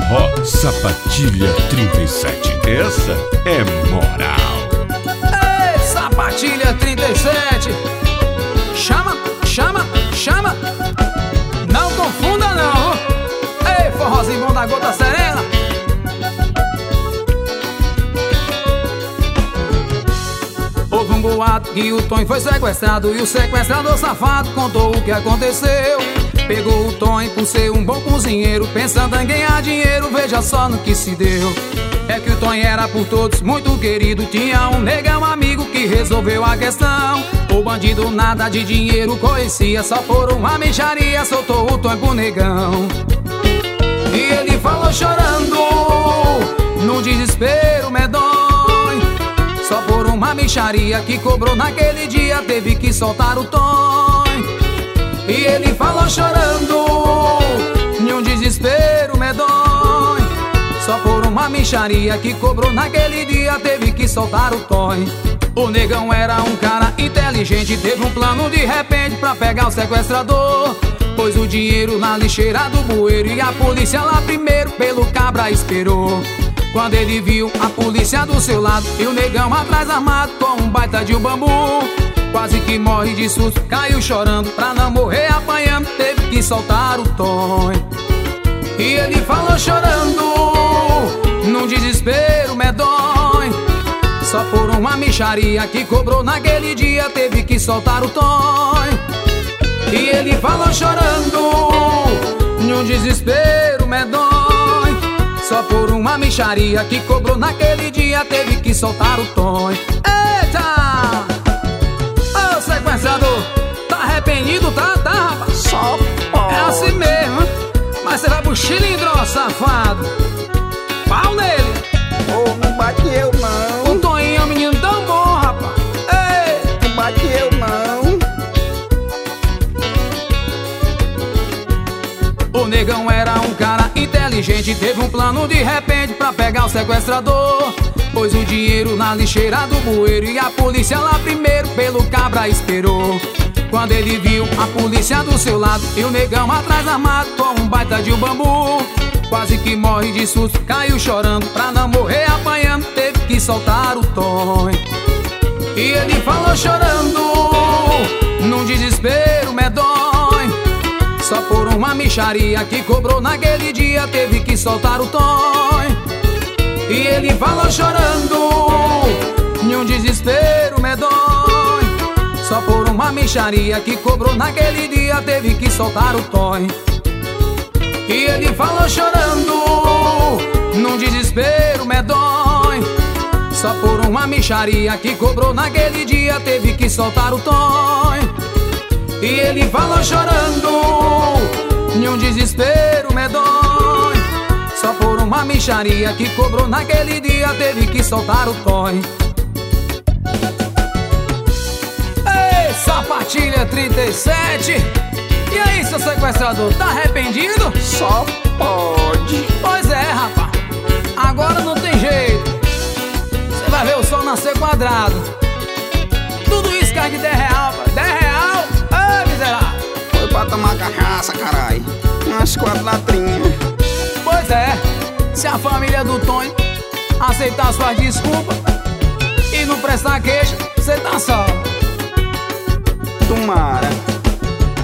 Forró Sapatilha 37. Essa é moral. Ei, Sapatilha 37. Chama, chama, chama. Não confunda não. Ei, forrozinho bom da gota serena. Houve um boato que o Tonho foi sequestrado e o sequestrador safado contou o que aconteceu. Pegou o Tonho por ser um bom cozinheiro, pensando em ganhar dinheiro, veja só no que se deu. É que o Tonho era por todos muito querido, tinha um negão amigo que resolveu a questão. O bandido nada de dinheiro conhecia, só por uma mixaria soltou o Tonho pro negão. E ele falou chorando, num desespero medonho, só por uma mixaria que cobrou naquele dia, teve que soltar o Tonho. E ele falou chorando, num desespero medonho, só por uma mixaria que cobrou naquele dia, teve que soltar o Tonho. O negão era um cara inteligente, teve um plano de repente pra pegar o sequestrador. Pôs o dinheiro na lixeira do bueiro e a polícia lá primeiro pelo cabra esperou. Quando ele viu a polícia do seu lado e o negão atrás armado com um baita de um bambu, quase que morre de susto, caiu chorando, pra não morrer apanhando, teve que soltar o Tonho. E ele falou chorando, num desespero medonho, só por uma mixaria que cobrou naquele dia, teve que soltar o Tonho. E ele falou chorando, num desespero medonho, só por uma mixaria que cobrou naquele dia, teve que soltar o Tonho. Eita! Ô sequestrador, tá arrependido, tá, rapaz? Só pode. É assim mesmo, mas você vai pro cilindro, safado. Pau nele. Ô, não bate eu não. O Tonho é um menino tão bom, rapaz. Ei! Não bate eu não. O negão era um cara inteligente, teve um plano de repente pra pegar o sequestrador. Pôs o dinheiro na lixeira do bueiro e a polícia lá primeiro pelo cabra esperou. Quando ele viu a polícia do seu lado e o negão atrás armado com um baita de um bambu, quase que morre de susto, caiu chorando, pra não morrer apanhando, teve que soltar o Tonho. E ele falou chorando, num desespero medonho, só por uma mixaria que cobrou naquele dia, teve que soltar o Tonho. E ele falou chorando, num desespero medonho, só por uma mixaria que cobrou naquele dia, teve que soltar o Tonho. E ele falou chorando, num desespero medonho, só por uma mixaria que cobrou naquele dia, teve que soltar o Tonho. E ele falou chorando, num desespero medonho, só por uma mixaria que cobrou naquele dia, teve que soltar o Tonho. Ei, Sapatilha 37. E aí, seu sequestrador, tá arrependido? Só pode. Pois é, rapaz, agora não tem jeito. Você vai ver o sol nascer quadrado. Tudo isso cai de 10 real, rapaz. 10 real? Ai, miserável. Foi pra tomar cachaça, carai. Umas 4 latrinhas. Pois é, se a família do Tonho aceitar suas desculpas e não prestar queixa, você tá salvo. Tomara.